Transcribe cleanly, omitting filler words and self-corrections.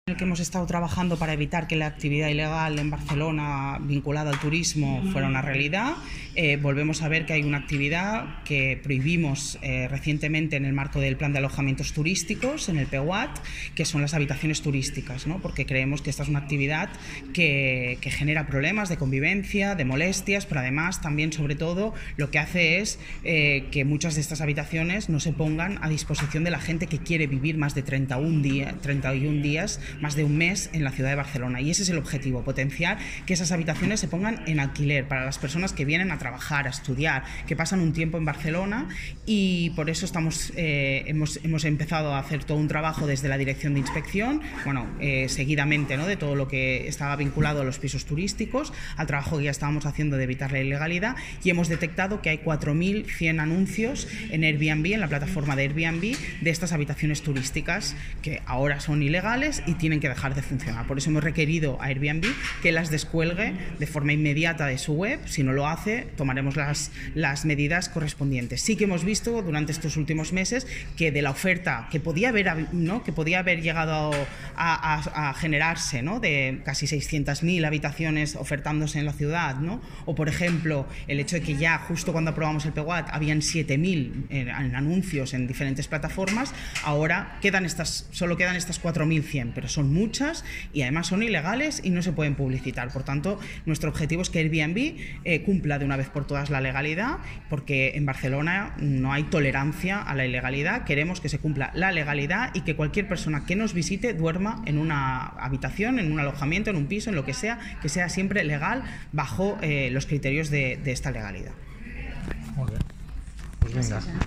En el que hemos estado trabajando para evitar que la actividad ilegal en Barcelona vinculada al turismo fuera una realidad. Volvemos a ver que hay una actividad que prohibimos recientemente en el marco del plan de alojamientos turísticos, en el PEUAT, que son las habitaciones turísticas, ¿no? Porque creemos que esta es una actividad que genera problemas de convivencia, de molestias, pero además también, sobre todo, lo que hace es que muchas de estas habitaciones no se pongan a disposición de la gente que quiere vivir más de 31 días, más de un mes en la ciudad de Barcelona, y ese es el objetivo, potenciar que esas habitaciones se pongan en alquiler para las personas que vienen a trabajar, a estudiar, que pasan un tiempo en Barcelona, y por eso hemos empezado a hacer todo un trabajo desde la Dirección de Inspección, seguidamente, ¿no?, de todo lo que estaba vinculado a los pisos turísticos, al trabajo que ya estábamos haciendo de evitar la ilegalidad, y hemos detectado que hay 4.100 anuncios en Airbnb, en la plataforma de Airbnb, de estas habitaciones turísticas que ahora son ilegales y tienen que dejar de funcionar. Por eso hemos requerido a Airbnb que las descuelgue de forma inmediata de su web. Si no lo hace, tomaremos las medidas correspondientes. Sí que hemos visto durante estos últimos meses que de la oferta que podía haber llegado a generarse, ¿no?, de casi 600.000 habitaciones ofertándose en la ciudad, ¿no?, o por ejemplo el hecho de que ya justo cuando aprobamos el PEUAT habían 7.000 en anuncios en diferentes plataformas, ahora solo quedan estas 4.100, pero son muchas y además son ilegales y no se pueden publicitar. Por tanto, nuestro objetivo es que Airbnb cumpla de una vez por todas la legalidad, porque en Barcelona no hay tolerancia a la ilegalidad. Queremos que se cumpla la legalidad y que cualquier persona que nos visite duerma en una habitación, en un alojamiento, en un piso, en lo que sea siempre legal bajo los criterios de esta legalidad. Muy bien. Pues venga.